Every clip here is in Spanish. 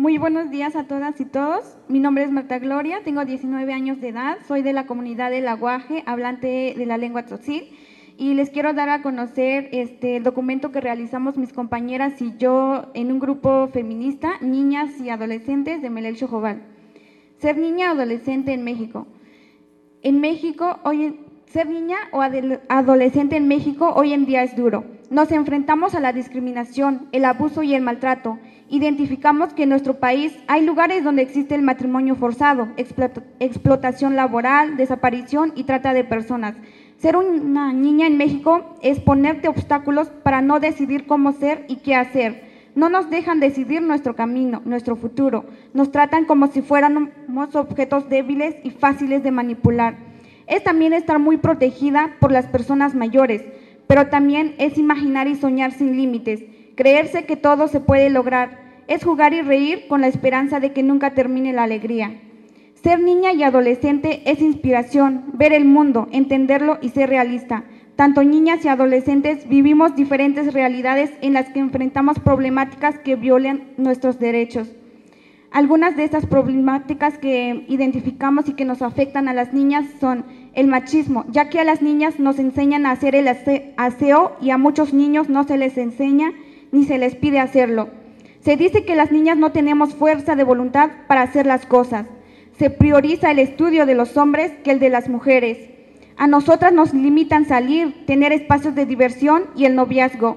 Muy buenos días a todas y todos. Mi nombre es Marta Gloria, tengo 19 años de edad, soy de la comunidad del Aguaje, hablante de la lengua tzotzil, y les quiero dar a conocer el documento que realizamos mis compañeras y yo en un grupo feminista, niñas y adolescentes de Melel Xojobal. Ser niña o adolescente en México. En México, ser niña o adolescente en México hoy en día es duro. Nos enfrentamos a la discriminación, el abuso y el maltrato. Identificamos que en nuestro país hay lugares donde existe el matrimonio forzado, explotación laboral, desaparición y trata de personas. Ser una niña en México es ponerte obstáculos para no decidir cómo ser y qué hacer. No nos dejan decidir nuestro camino, nuestro futuro. Nos tratan como si fuéramos objetos débiles y fáciles de manipular. Es también estar muy protegida por las personas mayores, pero también es imaginar y soñar sin límites, creerse que todo se puede lograr, es jugar y reír con la esperanza de que nunca termine la alegría. Ser niña y adolescente es inspiración, ver el mundo, entenderlo y ser realista. Tanto niñas y adolescentes vivimos diferentes realidades en las que enfrentamos problemáticas que violan nuestros derechos. Algunas de estas problemáticas que identificamos y que nos afectan a las niñas son el machismo, ya que a las niñas nos enseñan a hacer el aseo y a muchos niños no se les enseña ni se les pide hacerlo. Se dice que las niñas no tenemos fuerza de voluntad para hacer las cosas. Se prioriza el estudio de los hombres que el de las mujeres. A nosotras nos limitan salir, tener espacios de diversión y el noviazgo.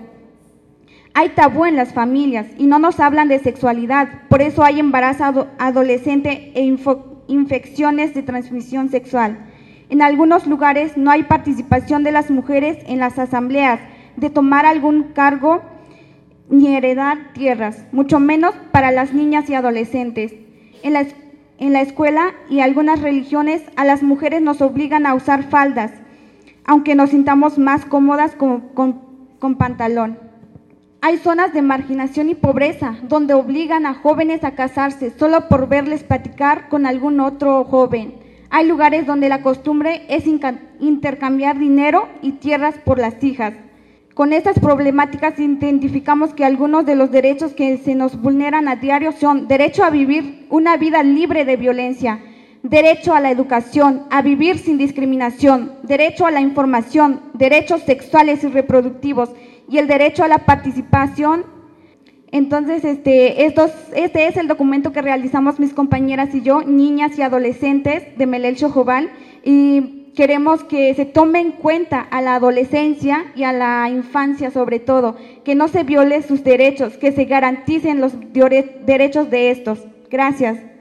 Hay tabú en las familias y no nos hablan de sexualidad, por eso hay embarazo adolescente e infecciones de transmisión sexual. En algunos lugares no hay participación de las mujeres en las asambleas, de tomar algún cargo ni heredar tierras, mucho menos para las niñas y adolescentes. En la escuela y algunas religiones a las mujeres nos obligan a usar faldas, aunque nos sintamos más cómodas con pantalón. Hay zonas de marginación y pobreza donde obligan a jóvenes a casarse solo por verles platicar con algún otro joven. Hay lugares donde la costumbre es intercambiar dinero y tierras por las hijas. Con estas problemáticas identificamos que algunos de los derechos que se nos vulneran a diario son derecho a vivir una vida libre de violencia, derecho a la educación, a vivir sin discriminación, derecho a la información, derechos sexuales y reproductivos y el derecho a la participación. Entonces, este es el documento que realizamos mis compañeras y yo, niñas y adolescentes de Melel Xojobal, y queremos que se tome en cuenta a la adolescencia y a la infancia sobre todo, que no se violen sus derechos, que se garanticen los derechos de estos. Gracias.